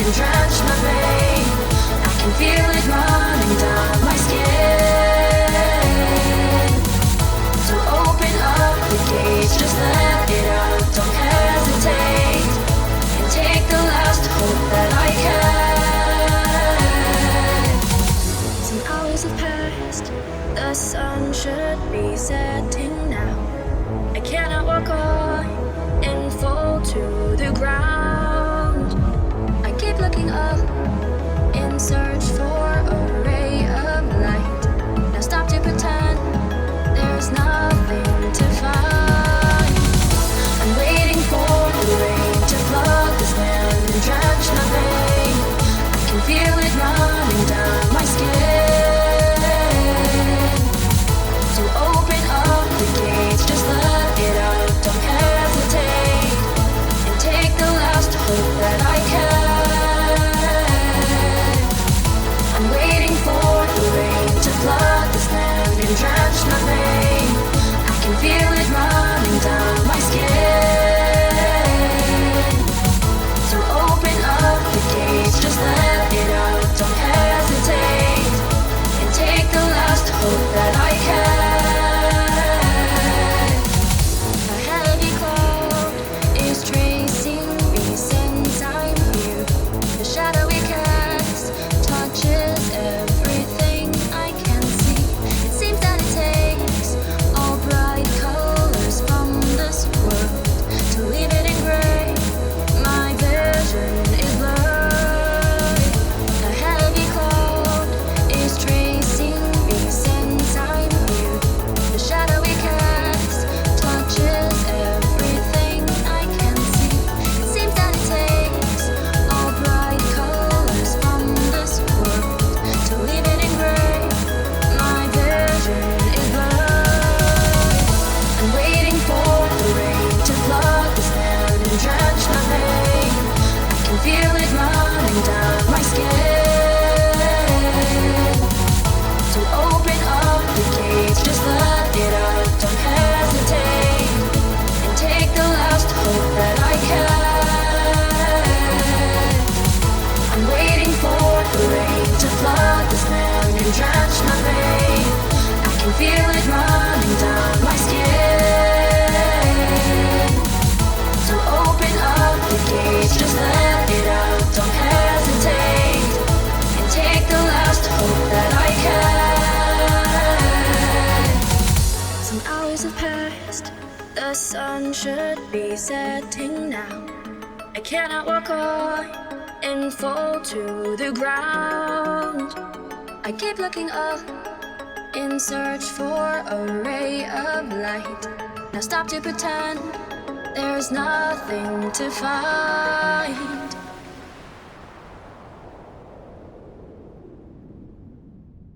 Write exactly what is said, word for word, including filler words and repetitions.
and drench my brain. I can feel it running down my skin. So open up the gates, just let it out, don't hesitate, and take the last hope that I can. Some hours have passed, the sun should be setting now. I cannot walk on and fall to the ground. I keep looking up in search for a ray of light. Now stop to pretend there's nothing to find. I'm waiting for the rain to flood this land and drench my brain. I can feel it running down my skin. So open up the gates, just let it out, don't hesitate, and take the last hope that I can. I'm waiting for the rain to flood this land and drench my brain. I can feel it running down my skin. So open up the gates, just let it out, don't hesitate, and take the last hope that I can. A heavy cloud is tracing me since I'm here. The shadow we cast touches everything I can see. It seems that it takes all bright colors from this world to leave it in gray. My vision is blurred. A heavy cloud is tracing me since I'm here. The shadow we cast touches everything I can see. It seems that it takes all bright colors from this world to leave it in gray. My vision is blurred. I'm waiting for the rain to flood this land and drench my brain. I can feel it running down my skin. So open up the gates, just let it out, don't hesitate, and take the last hope that I can. I'm waiting for the rain to flood this land and drench my brain. I can feel it running down my skin. So open up the gates, just let it out, don't hesitate, and take the last hope that I can. Some hours have passed, the sun should be setting now. I cannot walk on and fall to the ground. I keep looking up in search for a ray of light. Now stop to pretend there's nothing to find.